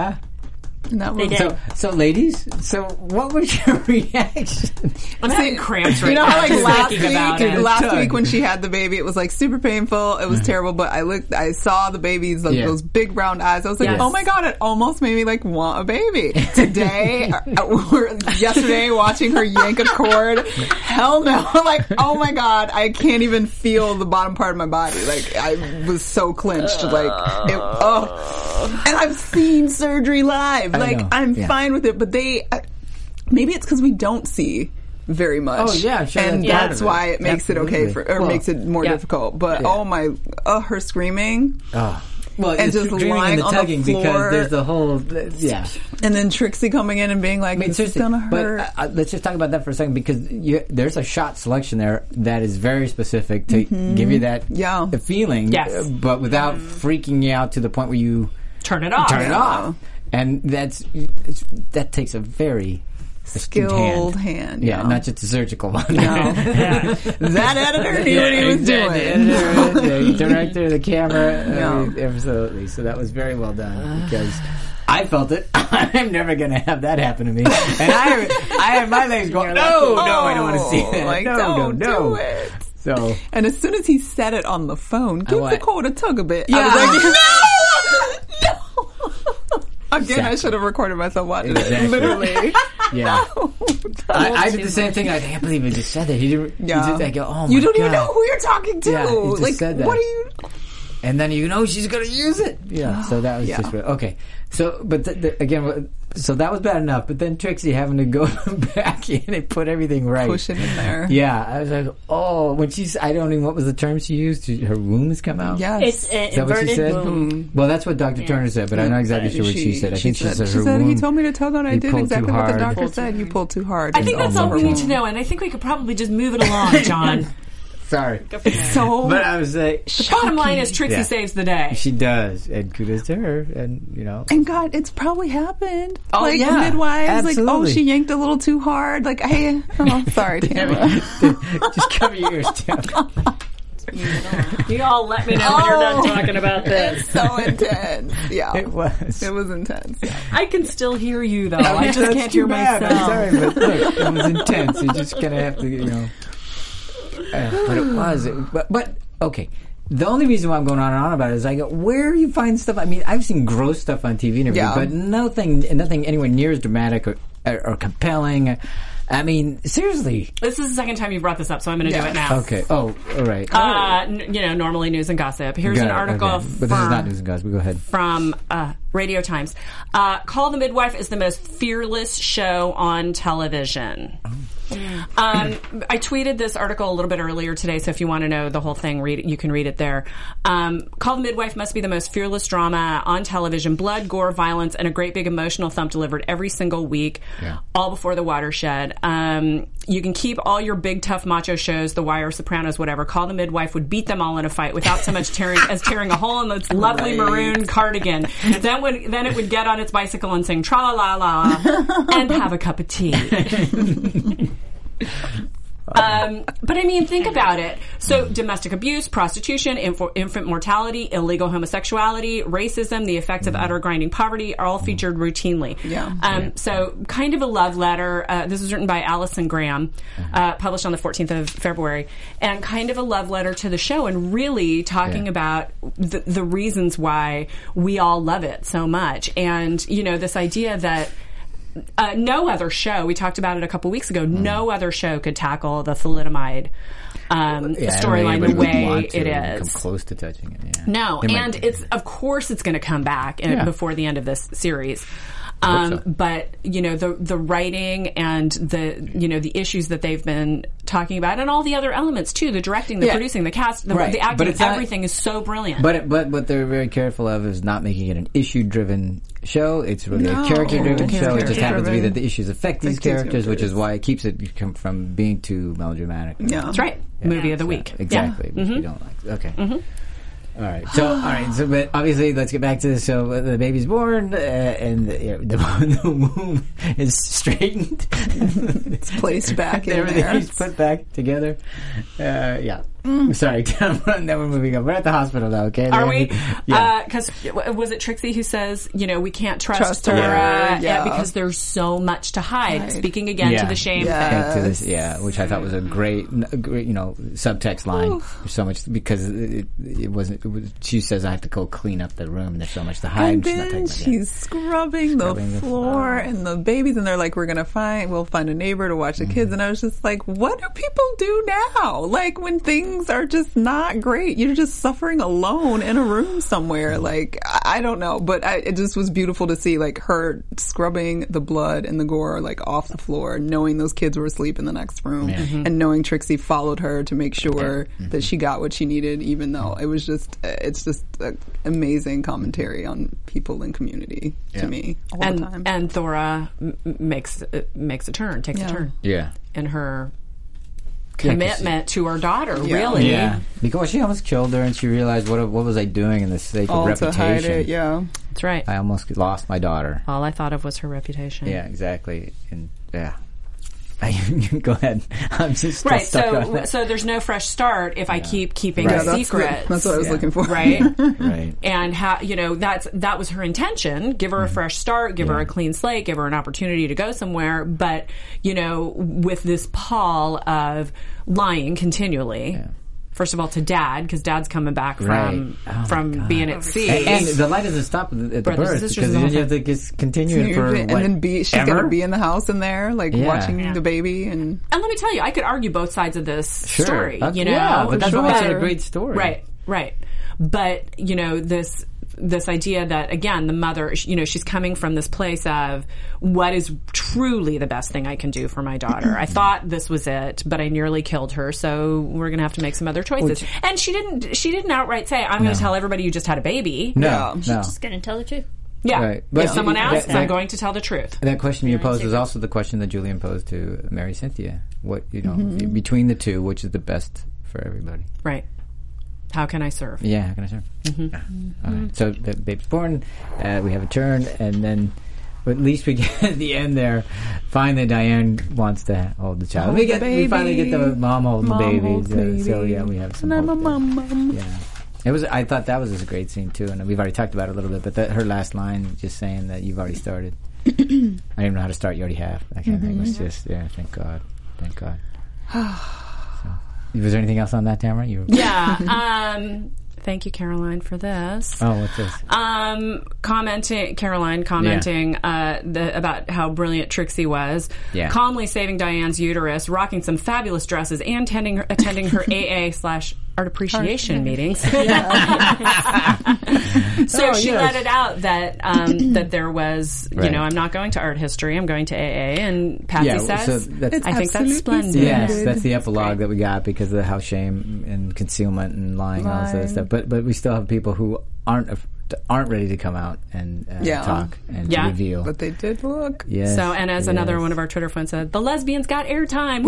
So ladies, what was your reaction? I'm having cramps right now. How last week when she had the baby, it was super painful. It was terrible, but I saw the baby's those big round eyes. I was like, oh my God, it almost made me want a baby. Today, yesterday, watching her yank a cord, hell no. Oh my God, I can't even feel the bottom part of my body. I was so clenched. And I've seen surgery live. I'm fine with it, but maybe it's because we don't see very much. Oh yeah, sure. And that's why it makes it okay makes it more difficult. But her screaming. Well, and just lying on the floor because there's the whole and then Trixie coming in and being like, "This is gonna hurt." But let's just talk about that for a second, because there's a shot selection there that is very specific to give you that feeling, but without freaking you out to the point where you turn it off. And that takes a very skilled hand. Yeah, not just a surgical one. No. That editor knew what he was doing. The director, the camera, absolutely. So that was very well done, because I felt it. I'm never going to have that happen to me. And I had my legs going, no, I don't want to see that. Don't do it. So, and as soon as he said it on the phone, give the cord a tug a bit. Yeah. I was like, no! Again, I should have recorded myself watching it. Literally. Yeah. I did the same thing. I can't believe he just said that. He didn't. Yeah. He just, I go, oh my You don't God. even know who you're talking to. Yeah, he just like, said that. what are you? And then she's going to use it. Yeah. So that was just okay. So, but again, so that was bad enough. But then Trixie having to go back in and put everything right, Push it in there. Yeah, I was like, oh, when I don't even what was the term she used? Her womb has come out. Yes. It's an Is that what she inverted said? womb. Well, that's what Dr. Turner said, but I'm not exactly sure what she said. I think she said her womb. He told me to tug on it. I You did pulled exactly too what the hard. doctor said. You pulled too hard. I think that's all we need to know, and I think we could probably just move it along, John. Sorry. So, But I was like, the bottom line is Trixie saves the day. she does, and kudos to her, and And God, it's probably happened. Oh, like yeah. midwives, Absolutely. like, oh, she yanked a little too hard. Like, hey, oh, sorry, Tamara. just cover your ears, Tim. You all let me know when you're done talking about this. It's so intense. Yeah, It was. It was intense. Yeah. I can still hear you, though. I just can't hear myself. I'm sorry, but look, it was intense. You just kind of have to, but it was. But okay. The only reason why I'm going on and on about it is I go, where you find stuff. I mean, I've seen gross stuff on TV and everything, but nothing anywhere near as dramatic or compelling. I mean, seriously. This is the second time you brought this up, so I'm going to do it now. Okay. Oh, all right. Normally news and gossip. Here's an article but this is not news and gossip. Go ahead. From Radio Times. Call the Midwife is the most fearless show on television. I tweeted this article a little bit earlier today, so if you want to know the whole thing, you can read it there. Call the Midwife must be the most fearless drama on television. Blood, gore, violence, and a great big emotional thump delivered every single week, all before the watershed. You can keep all your big, tough macho shows, The Wire, Sopranos, whatever. Call the Midwife would beat them all in a fight without so much tearing a hole in its lovely maroon cardigan. Then it would get on its bicycle and sing tra-la-la-la and have a cup of tea. But I mean, think about it. So domestic abuse, prostitution, infant mortality, illegal homosexuality, racism, the effects of utter grinding poverty are all featured routinely. So kind of a love letter. This was written by Alison Graham, published on the 14th of February, and kind of a love letter to the show and really talking about the reasons why we all love it so much. And, this idea that no other show, we talked about it a couple weeks ago, no other show could tackle the thalidomide storyline the way it is. Come close to touching it. Yeah. No, and of course it's going to come back before the end of this series. But the writing and the issues that they've been talking about, and all the other elements too, the directing, the producing, the cast, the acting, everything is so brilliant. But what they're very careful of is not making it an issue-driven show. It's really a character-driven show. It just happens to be that the issues affect these characters, which is why it keeps it from being too melodramatic. Yeah, that's right. Yeah. Movie of the week. Exactly, which we don't like. Okay. All right. So, but obviously, let's get back to this. So, the baby's born, and the womb is straightened. It's placed back in there. Everything's put back together. Sorry, now we're moving on. We're at the hospital now, okay? Are we? Because was it Trixie who says, we can't trust her because there's so much to hide. Speaking again to the shame thing. Which I thought was a great subtext line. There's so much, because it wasn't. She says, I have to go clean up the room. There's so much to hide. And then she's scrubbing the floor and the babies, and they're like, we'll find a neighbor to watch the kids. And I was just like, what do people do now? Like, when things are just not great, you're just suffering alone in a room somewhere. Like, I don't know, but it just was beautiful to see, like, her scrubbing the blood and the gore, like, off the floor, knowing those kids were asleep in the next room, and knowing Trixie followed her to make sure that she got what she needed, even though it's just amazing commentary on people in community to me all the time. And Thora makes a turn, takes a turn. Yeah. In her commitment to her daughter, really. Yeah. Because she almost killed her, and she realized, what was I doing in the sake of reputation? To hide it, That's right. I almost lost my daughter. All I thought of was her reputation. Yeah, exactly. And go ahead. I'm just right. stuck on that. So there's no fresh start if I keep keeping a secret. That's what I was looking for. Right. Right. And that was her intention. Give her a fresh start. Give her a clean slate. Give her an opportunity to go somewhere. But with this pall of lying continually. Yeah. First of all, to Dad, because Dad's coming back from being at sea. And the light doesn't stop at the birth, because then you have to just continue it for and then she's going to be in the house in there, like watching the baby. And let me tell you, I could argue both sides of this story. You know, yeah, but that's what makes it a great story. Right. But you know, this idea that, again, the mother, you know, she's coming from this place of what is truly the best thing I can do for my daughter. I thought this was it, but I nearly killed her, so we're going to have to make some other choices. And she didn't outright say, I'm going to tell everybody you just had a baby. No. She's just going to tell the truth. Yeah. Right. But if someone asks, I'm going to tell the truth. That question you posed was also the question that Julian posed to Mary Cynthia. What, you know, between the two, which is the best for everybody? Right. How can I serve? Yeah, how can I serve? All right. So the baby's born, we have a turn, and then at least we get at the end there. Finally, Diane wants to hold the child. We finally get the mom holding the baby. So yeah, we have some hope there. Yeah. It was. I thought that was a great scene too, and we've already talked about it a little bit. But her last line, just saying that you've already started. I don't even know how to start. You already have. That kind of thing. It's just thank God. Was there anything else on that, Tamara? Thank you, Caroline, for this. Oh, what's this? Caroline commenting about how brilliant Trixie was, calmly saving Diane's uterus, rocking some fabulous dresses, and attending her AA/art appreciation meetings. So she let it out that that there was, you know, I'm not going to art history, I'm going to AA, and Patsy says, I think that's splendid. Yes, that's the epilogue that we got because of the house shame and concealment and lying and all this other stuff. But we still have people who aren't ready to come out and talk and to reveal. But they did look. Yes. So, and as another one of our Twitter friends said, the lesbians got airtime.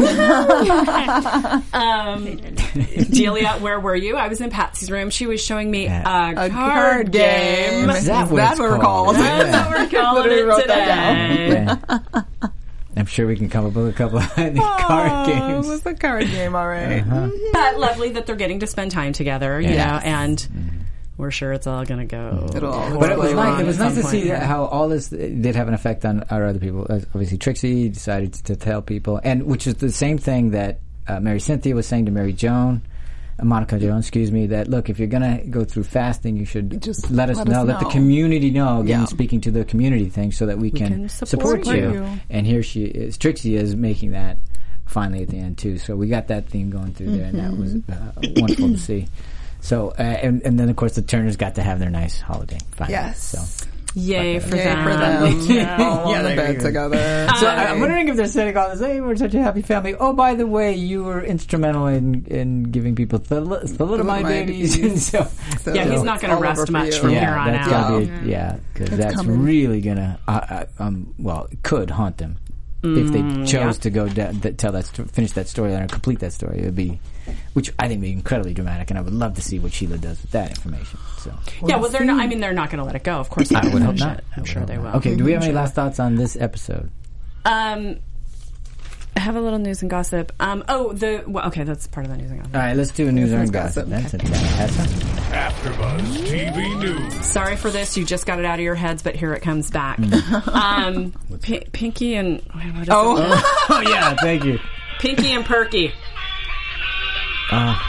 Delia, where were you? I was in Patsy's room. She was showing me a card game. Is that what we're called? That's what we're calling it today. I'm sure we can come up with a couple of card games. It was a card game, all right. But lovely that they're getting to spend time together, you know, and we're sure it's all going to go. But it was nice to see how all this did have an effect on our other people. Obviously, Trixie decided to tell people, and which is the same thing that Mary Cynthia was saying to Monica Jones, that look, if you're going to go through fasting, you should just let us know, let the community know. Again, speaking to the community thing, so that we can support you. And here Trixie is making that finally at the end too. So we got that theme going through there, and that was wonderful to see. So and then of course the Turners got to have their nice holiday finally. Yes. So. Yay for them. All on the bed together. So I'm wondering if they're saying all this, hey, we're such a happy family. Oh, by the way, you were instrumental in giving people thalidomide babies. And so he's not going to rest much from here on out. Because that's really going to, it could haunt them. If they chose to go finish that storyline or complete that story, it would be, which I think would be incredibly dramatic, and I would love to see what Sheila does with that information. So they're not. I mean, they're not going to let it go. Of course, I would hope not. I'm sure they will. Okay, do we have any last thoughts on this episode? I have a little news and gossip. Okay, that's part of the news and gossip. All right, let's do a news and gossip. AfterBuzz TV News. Sorry for this. You just got it out of your heads, but here it comes back. Pinky and yeah, thank you. Pinky and Perky. Oh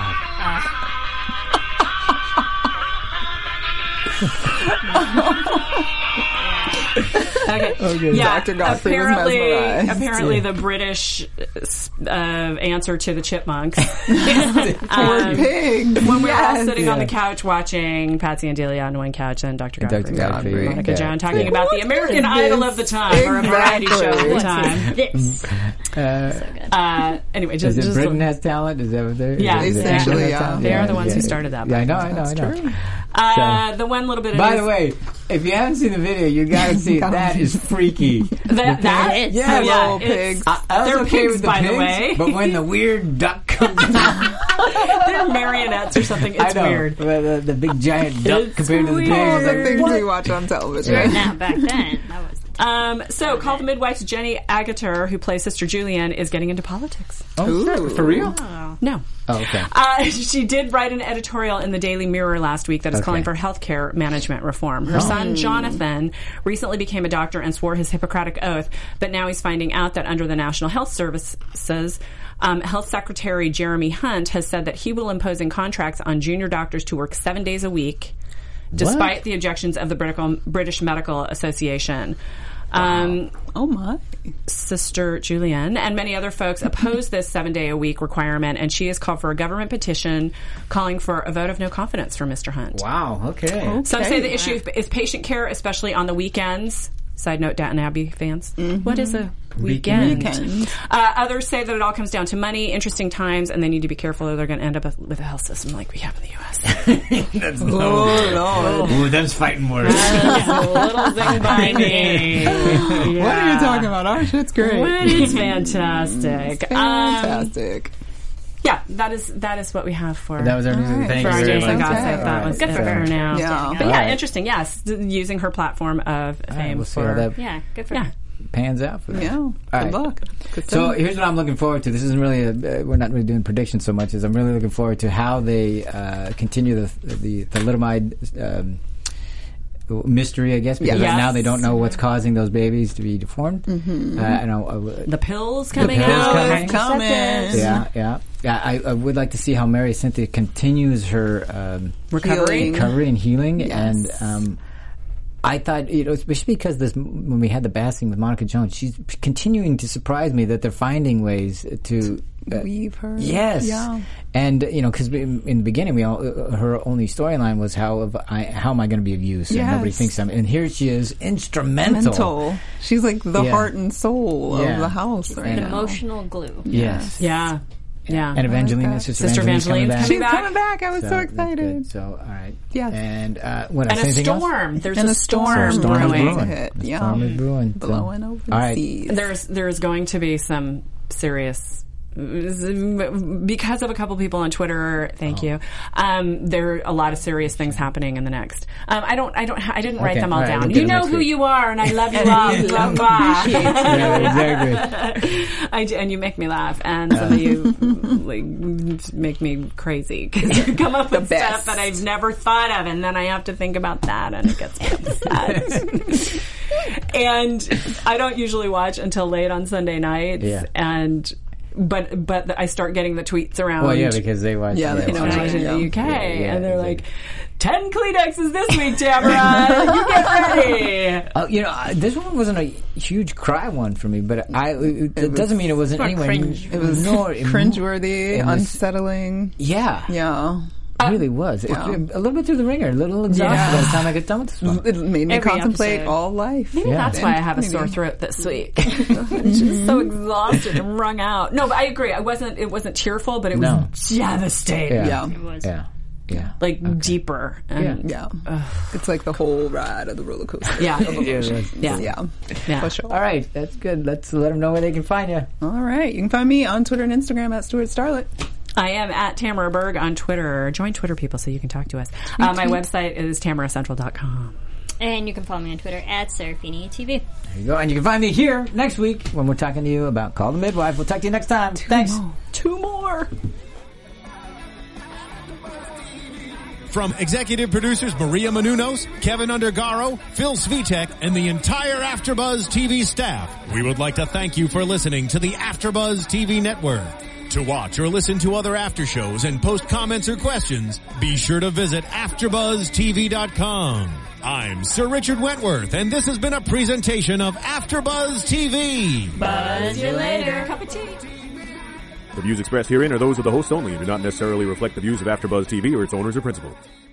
God. Okay. Yeah. Dr. Godfrey apparently the British answer to the Chipmunks. Poor pig. When we were all sitting on the couch watching Patsy and Delia on one couch and Dr. Godfrey and Monica Joan talking about the American Idol of the time, or a variety show of the time. Anyway, just Britain Has Talent? Is that what they're? Yeah, essentially. They are the ones who started that. Yeah, I know. The one little bit of By the way, if you haven't seen the video, you gotta see it. That is freaky. That is. Yeah, little pigs. They're okay pigs, with the pigs, the way. But when the weird duck comes out. They're marionettes or something. It's weird. The big giant duck compared to the pigs. All the things we watch on television. Right now, back then, that was So, Call the Midwife's Jenny Agutter, who plays Sister Julianne, is getting into politics. Oh, for real? No. Oh, okay. She did write an editorial in the Daily Mirror last week that is calling for healthcare management reform. Her son, Jonathan, recently became a doctor and swore his Hippocratic oath, but now he's finding out that under the National Health Services, Health Secretary Jeremy Hunt has said that he will impose contracts on junior doctors to work 7 days a week, despite the objections of the British Medical Association. Oh my. Sister Julianne and many other folks oppose this 7-day-a-week requirement, and she has called for a government petition calling for a vote of no confidence for Mr. Hunt. Wow, okay. Some say the issue is patient care, especially on the weekends. Side note, Downton Abbey fans. What is a weekend? Others say that it all comes down to money, interesting times, and they need to be careful or they're going to end up with a health system like we have in the U.S. That's Lord. Ooh, them's fighting words. A little thing by me. What are you talking about? Our shit's great. It's fantastic. Fantastic. Yeah, that is what we have for. That was our news. Thank for you our very news much. and gossip. Okay. That was good for her now. Yeah. But yeah, interesting. Yes, using her platform of fame we'll see how that good for her. pans out for them. Yeah. All Good right. luck. Good So stuff. here's what I'm looking forward to. This isn't really we're not really doing predictions so much as I'm really looking forward to how they continue the thalidomide mystery, I guess, because right now they don't know what's causing those babies to be deformed. I know the pills coming pills out. coming. Yeah. I would like to see how Mary Cynthia continues her recovery and healing, and I thought, especially because when we had the basking with Monica Jones, she's continuing to surprise me that they're finding ways to weave her. Yes. Yeah. And, because in the beginning, her only storyline was how am I going to be of use? And nobody thinks I'm. And here she is, instrumental. She's like the heart and soul of the house. Right now. Emotional glue. Yes. Yeah. Yeah. And Evangeline, Sister Evangeline's coming back. She's coming back. I was so excited. Good. So, all right. Yes. And what and else? Anything storm. Else? There's a storm brewing. Storm is brewing. Blowing over all the right. seas. There's going to be some serious. Because of a couple people on Twitter, thank you. There are a lot of serious things happening in the next. I didn't write them all down. You know who you are, and I love you all. Blah, blah. Yeah, exactly. And you make me laugh, and some of you make me crazy because you come up with stuff that I've never thought of, and then I have to think about that, and it gets me upset. And I don't usually watch until late on Sunday nights, But I start getting the tweets around. Well, yeah, because they watch. Yeah, they watch in the UK, and they're like, 10 Kleenexes this week, Tamara. You get ready. This one wasn't a huge cry one for me, but it doesn't mean it wasn't anywhere. It was cringeworthy, unsettling. Yeah. It really was. A little bit through the ringer, a little exhausted by the time I get done with this one. It made me contemplate all life. Maybe that's why I have a sore throat this week. I'm just so exhausted and wrung out. No, but I agree. It wasn't cheerful, but it was devastating. Yeah. It was. Yeah. Like deeper. And, It's like the whole ride of the roller coaster. Yeah. Yeah. For sure. All right. That's good. Let's let them know where they can find you. All right. You can find me on Twitter and Instagram at Stuart Starlet. I am at Tamara Berg on Twitter. Join Twitter, people, so you can talk to us. My website is tamaracentral.com. And you can follow me on Twitter at Serafini TV. There you go. And you can find me here next week when we're talking to you about Call the Midwife. We'll talk to you next time. Thanks. Two more. From executive producers Maria Menounos, Kevin Undergaro, Phil Svitek, and the entire AfterBuzz TV staff, we would like to thank you for listening to the AfterBuzz TV network. To watch or listen to other after shows and post comments or questions, be sure to visit AfterBuzzTV.com. I'm Sir Richard Wentworth, and this has been a presentation of AfterBuzz TV. Buzz you later. Cup of tea. The views expressed herein are those of the hosts only and do not necessarily reflect the views of AfterBuzz TV or its owners or principals.